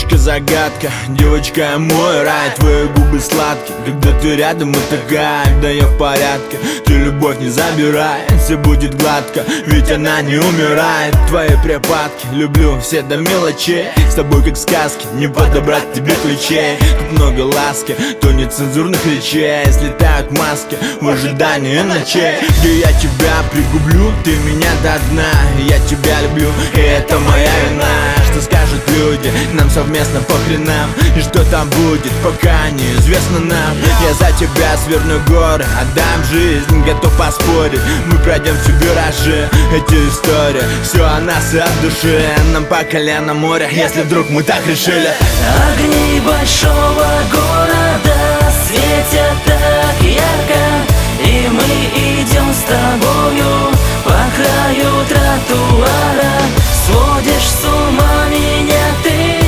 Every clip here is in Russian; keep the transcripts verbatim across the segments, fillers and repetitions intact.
Девочка-загадка, девочка мой рай. Твои губы сладкие, когда ты рядом, это кайф. Да я в порядке, ты любовь не забирай. Все будет гладко, ведь она не умирает. Твои припадки, люблю все до мелочей. С тобой как сказки, не подобрать тебе ключей. Тут много ласки, то нецензурных речей. Слетают маски в ожидании ночей. Где я тебя пригублю, ты меня до дна. Я тебя люблю, и это моя вина. Что скажут люди, нам совместно по хренам. И что там будет, пока неизвестно нам. Я за тебя сверну горы, отдам жизнь, готов поспорить. Мы пройдем все виражи, эти истории, все о нас и от души. Нам по колено моря, если вдруг мы так решили. Огни большого города светят так ярко, и мы идем с тобою по краю тротуара. Сводишь с ума меня ты,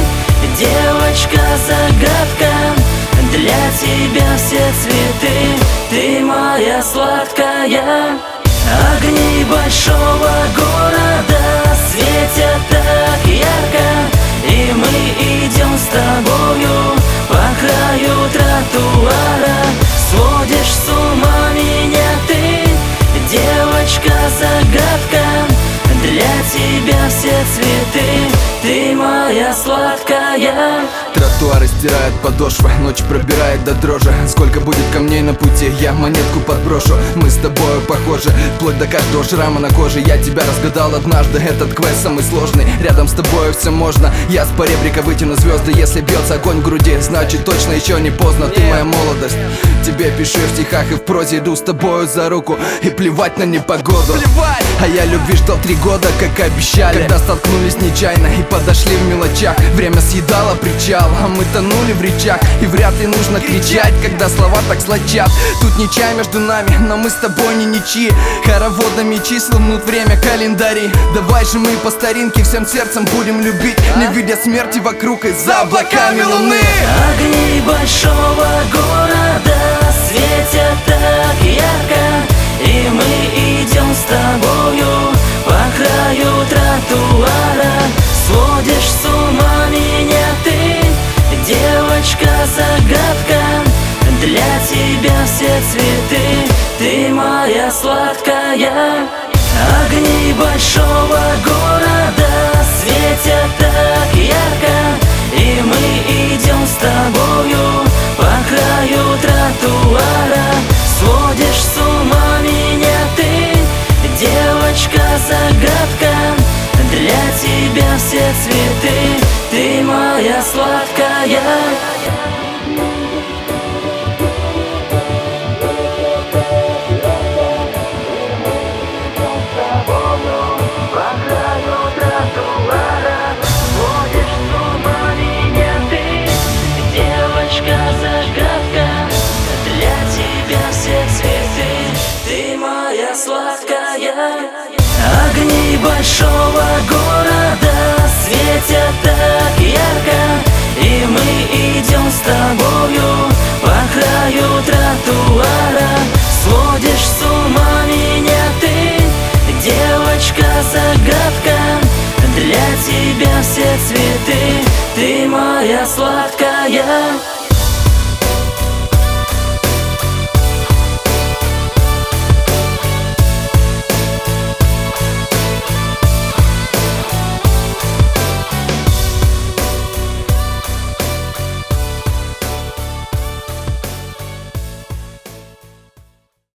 девочка-загадка. Для тебя все цветы, ты моя сладкая. Огни большого города светят так ярко, и мы идем с тобою по краю тротуара. Сводишь с ума меня ты, девочка-загадка. Для тебя все цветы, ты моя сладкая. Тротуары стирают подошвы, ночь пробирает до дрожи. Сколько будет камней на пути, я монетку подброшу. Мы с тобою похожи, вплоть до каждого шрама на коже. Я тебя разгадал однажды, этот квест самый сложный. Рядом с тобою все можно, я с поребрика вытяну звезды. Если бьется огонь в груди, значит точно еще не поздно. Ты моя молодость, тебе пишу в стихах и в прозе. Иду с тобою за руку, и плевать на непогоду. Плевать! А я любви ждал три года, как обещали. Когда столкнулись нечаянно и подошли в мелочах. Время съедало причал, а мы тонули в речах. И вряд ли нужно кричать, когда слова так сладчат. Тут не чай между нами, но мы с тобой не ничьи. Хороводными числа мнут время календари. Давай же мы по старинке всем сердцем будем любить, не видя смерти вокруг и за облаками луны. Огни большого города светят так ярко, и мы идем с тобою по краю тротуара. Сводишь с ума меня ты, девочка-загадка. Для тебя все цветы, ты моя сладкая. Огни большого города светят так ярко, и мы идем с тобою по краю тротуара. Сводишь с ума меня ты, девочка-загадка. Для тебя все цветы, ты моя сладкая. Огни большого города светят так ярко, и мы идем с тобою по краю тротуара. Сводишь с ума меня ты, девочка-загадка. Для тебя все цветы, ты моя сладкая.